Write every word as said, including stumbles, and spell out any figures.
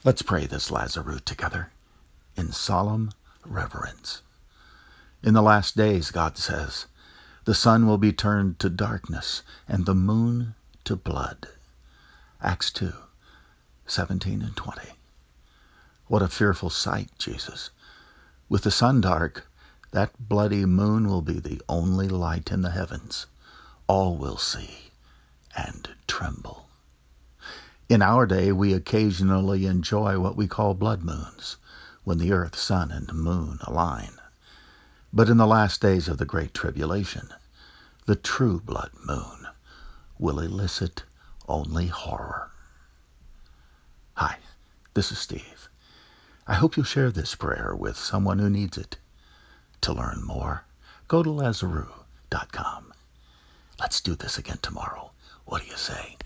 Let's pray this Lazarus together in solemn reverence. In the last days, God says, the sun will be turned to darkness and the moon to blood. Acts two, seventeen and twenty. What a fearful sight, Jesus. With the sun dark, that bloody moon will be the only light in the heavens. All will see and tremble. In our day, we occasionally enjoy what we call blood moons, when the earth, sun, and moon align. But in the last days of the Great Tribulation, the true blood moon will elicit only horror. Hi, this is Steve. I hope you'll share this prayer with someone who needs it. To learn more, go to Lazarus dot com. Let's do this again tomorrow. What do you say?